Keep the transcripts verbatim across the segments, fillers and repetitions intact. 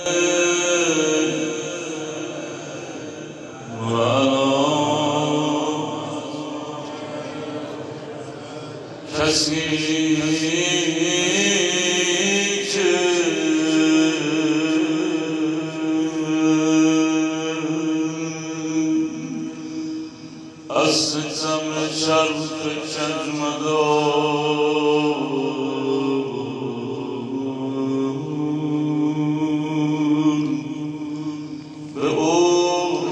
کسی که از ستم چرخ کج مدار به او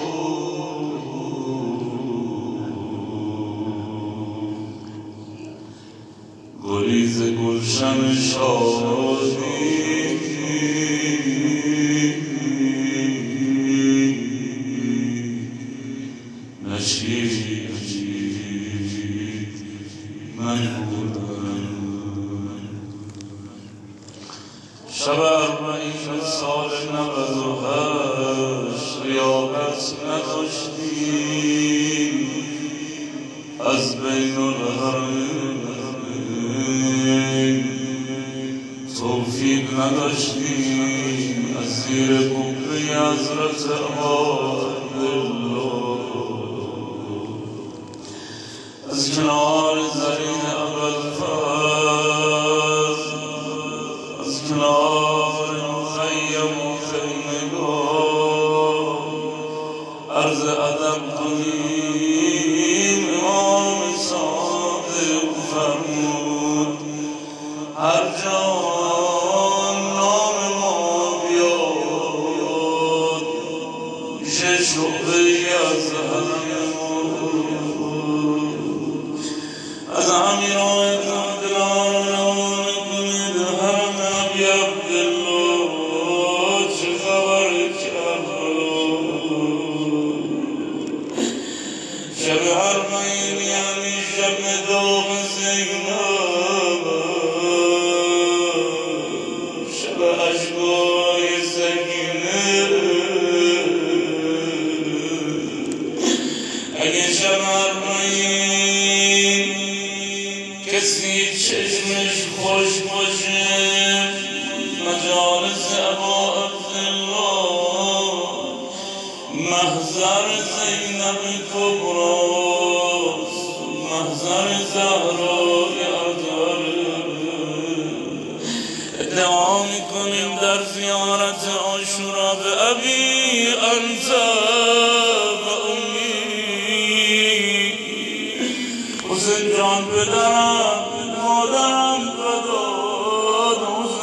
گریز گلشن شادی نشید من بودم. شب اربعین سال نود و هشت لیاقت نداشتیم از بین الحرمین، توفیق نداشتیم از زیر قبه حضرت عبدالله، از کنار زرین ابوالفضل، از کنار مخیم و خیمگاه عرض ادب کنیم. امام صادق فرمود هر جا نام ما بیاد میشه شعبه ای از از امیران دلان روان کنید حرم ابی عبدالله. چه خبر کربلا؟ شب اربعین یعنی شب داغ زینب، شب اشکای سکینه. اگه شب اربعین کسی چشمش خوش باشه مجالس ابا عبدالله محضر زینب کبراست، محضر زهرای اطهر. ادعا میکنیم در زیارت عاشورا به ابی انت و امی حسین جان پدرم مادرم فداد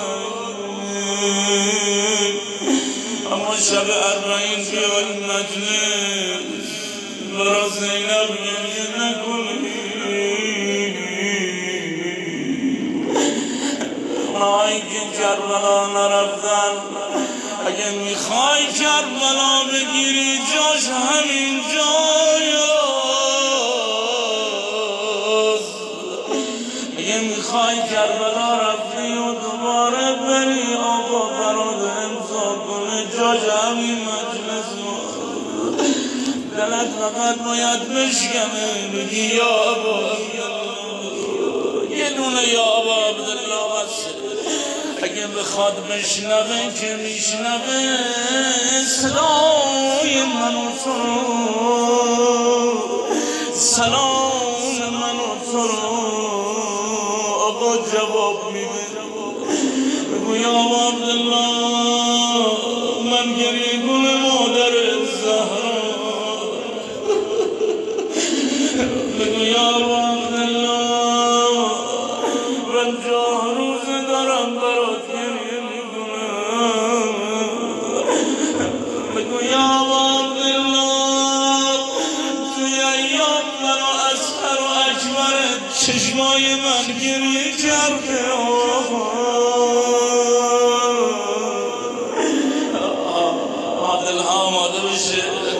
حسین. اما شب اربعین بیای مجلس برا زینب گریه نکنی. اونایی که کربلا نرفتن اگه میخوای کربلا بگیری جاش همین جاست. اگه میخوای کربلا رفتی و دوباره بری آقا برات امضا کنه جاش همین مجلس. دلت فقط باید بشکنه بگی یا ابا یه دونه یا ابا عبدالله بسه. اگه بخواد بشنوه که میشنوه صدای منو تو رو، سلام منو تو رو آقا جواب میده. بگو یا ابا عبدالله من گریه گل مادر زهرا. بگو یا ابا عبدالله پنجاه روز دارم برات گریه میکنم. بگو یا ابا عبدالله توی ایام من و اصغر و اکبر چشمای من گریه کرده. دلها آماده بشه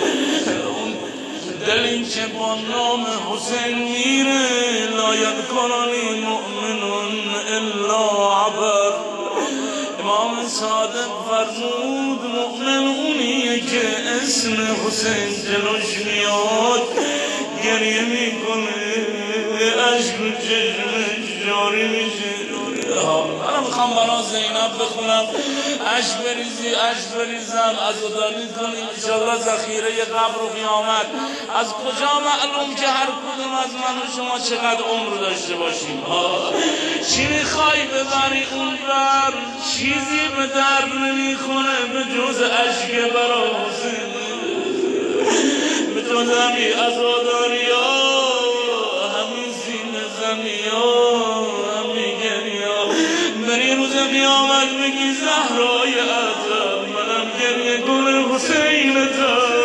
دلی که با نام حسین میره. لا یذکرنی مؤمن الا عبر. امام صادق فرمود مؤمن اونیه که اسم حسین جلوش میاد گریه میکنه، عشق و چشمش جاری میشه. میخوام برای زینب بخونم، اش بریزی اش بریزم، عزاداری کنیم انشالله ذخیره قبر و قیامت. از کجا معلوم که هر کدوم از من و شما چقدر عمر داشته باشیم؟ چی میخوای ببری اون بر؟ چیزی به درد نمیخونه به جز اشک برای حسین، به جز همی عزاداری ها، همین سینه زنی ها، همین گری ها. بری روز قیامت بگی زهرای عطر، منم گریه گل حسین تر،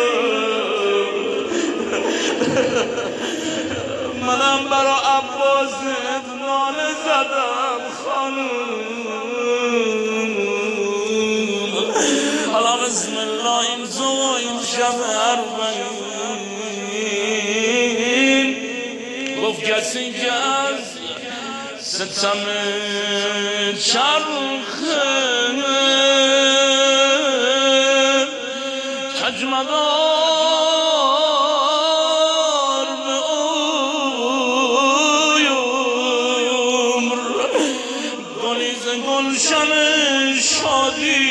منم برا عباست ناله زدم خانوم. حالا بسم الله این زو این شب اربعین، گفت کسی که از ستم چرخه کجمدار به اوی عمر، گلیز گلشن شادی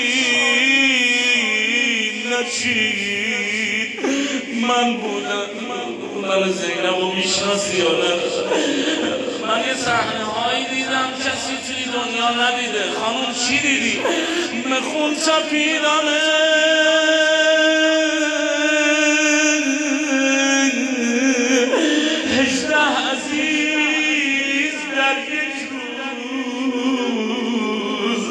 نچید. من بودم، من زینب و میشناسی یا نه؟ من یه صحنه هایی دیدم کسی توی دنیا ندیده. خانوم چی دیدی؟ مخون تپیدنه، هجده عزیز در یک روز.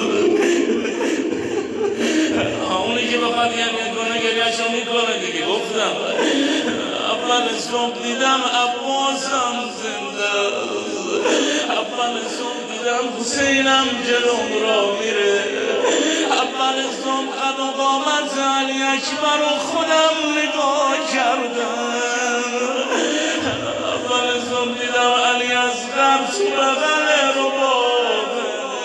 اونی که بخواد یه میکنه گریهشو میکنه دیگه. گفتم اول صبح دیدم عباسم زنده، اول صبح دیدم حسینم جلوم را میره، اول صبح قد و قامت علی اکبر و خودم نگاه کردم، اول صبح دیدم علی اصغر تو بغل ربابه،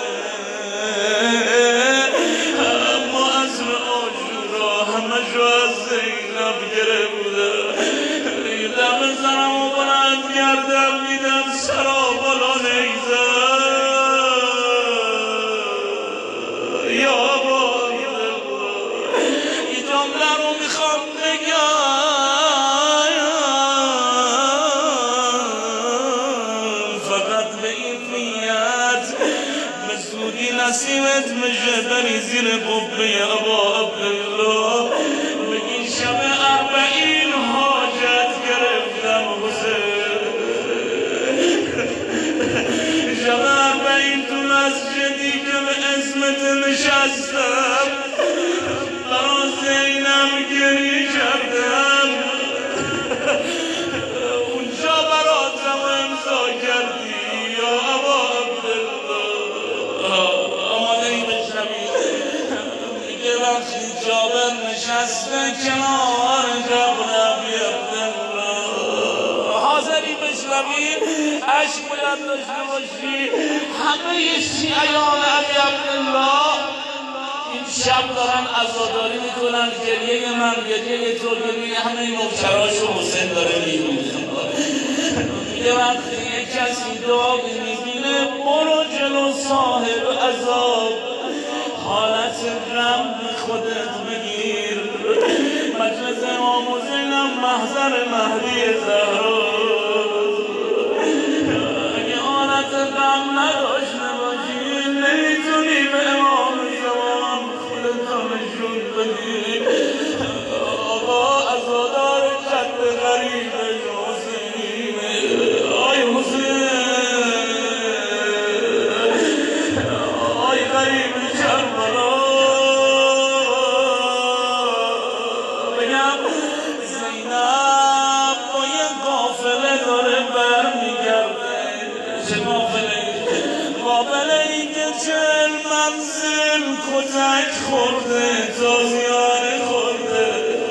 اما عصر عاشورا همه جو از زینب گره بوده. دیدم زنم و بلند کردم، دیدم سرا بالا نیزه. یا با این جمله رو میخوام بگم، فقط به این نیت به زودی نصیبت میشه بری زیر قبه ابا عبدالله، بگی شب اربعین حاجت گرفتم حسین، شب اربعین تو مسجدی که به اسمت نشستم برا زینب گریه کردم، اونجا براتم امضا کردی یا ابا عبدالله. آماده ای بشنوی میگه وقتی جابر نشسته کنار قبر ابی عبدالله، حاضری بشنوی؟ عشق باید داشته باشی. همه شیعیان ابی عبدالله این شب دارن عزاداری میکنن، گریه من گریه تو، گریه همه نوکراش و حسین داره میبینه. یه وقتی یه کسی دعا میبینه برو جلو صاحب عذاب، حالت رم خودت بگیر. مجلس امام حسینم محضر مهدی زهرا، اگه حالت رم نداشته باشی نمیتونی به امام زمان خودتو نشون بدی. آقا عزادار جد غریب حسین، آی حسین، آی غریب کربلا. بگم زینب با یه قافله داره برمیگرده. چه قافله؟ قافله ای که چهل منزل کتک خورده، تازیانه خورده.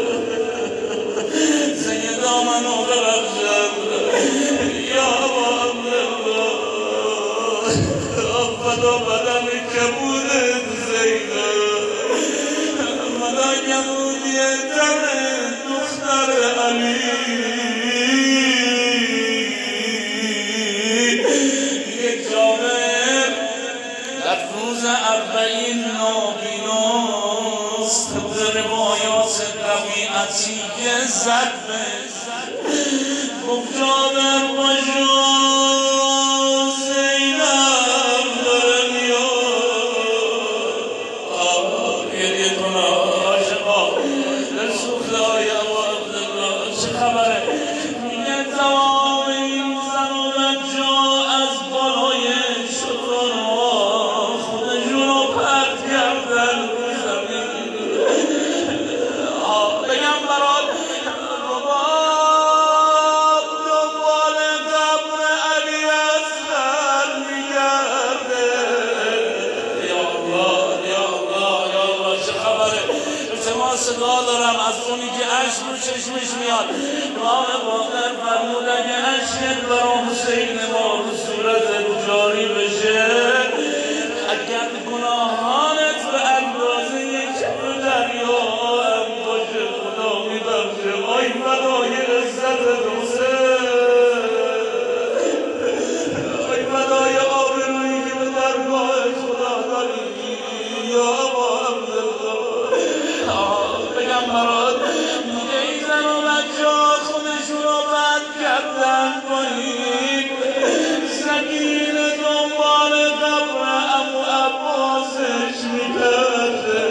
سیدا منو ببخشد یا ابا عبدالله، فدا بدن کبودت زینب، فدا کبودی تن دختر علی. یک جامعه در روز عزت گفت جانم باشو زینب داره میاد گریه کنه عاشقا در سوخته های ابو عبدالله چه خبره میگه تمام این زن و بچه از بالای شطرها خودشون رو پرت کردن بگم برات رباب دنبال قبر علی اصغر میگرده یا الله یا الله یا الله چه خبره ما صدا دارم از اونی که عشق رو چشمش میاد امام باقر فرمود اگه عشقت برا حسین ما رو صورت جاری بشه اگر گناهانت به اندازه یک دریا هم باشه خدا میبخشه آی فدای عزت حسین آی فدای آبرویی که به درگاه خدا داری یا ابا عبدالله بگم برات میگه این زن و بچه ها خودشون رو بد کردن پایین سکین دنبال قبر ابو عباسش میگرده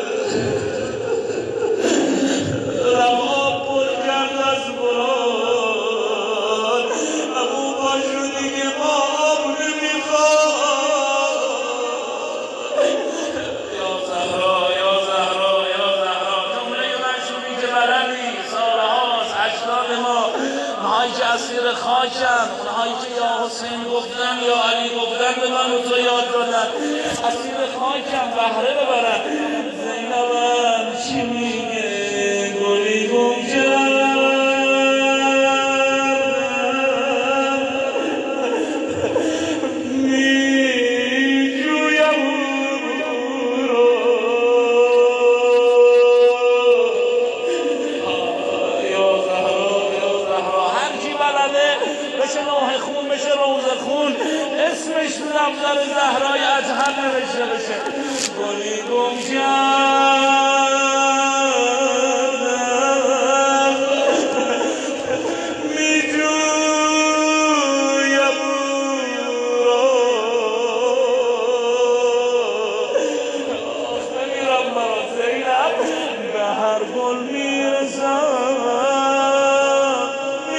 روا پر کرد از بران ابو باشو دیگه ما آب نمیخواد یا زهرا یا زهرا یا زهرا جمله مشهوری که بلدی ساله هاست اجداد ما اونهایی که اسیر خاکن اونهایی که یا حسین گفتن یا علی گفتن به من و تو یاد دادن اسیر خاکن بهره ببرن زینبم چی میگه گلی گم کردم میجویم او رو یا زهرا یا زهرا هر کی بلده بشه نوح خون بشه روزه خون اسمش لفظر زهرای اطهر نوشته بشه گلی گم کردم میجویم او را بمیرم برا زینب به هر گل میرسم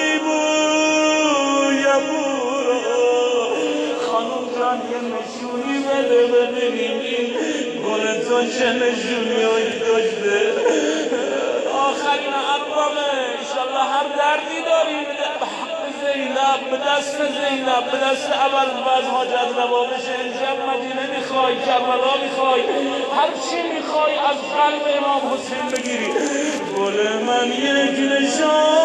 میبویم او را خانوم جان یه نشونی بده ببینیم این گل تو چه نشونی هایی داشته آخرین اربابه ایشالله هر دردی داری به حق زینب به دست زینب به دست ابوالفضل حاجت روا بشه امشب مدینه میخوای کربلا میخوای هر چی میخوای از قلب امام حسین بگیری گل من یک نشان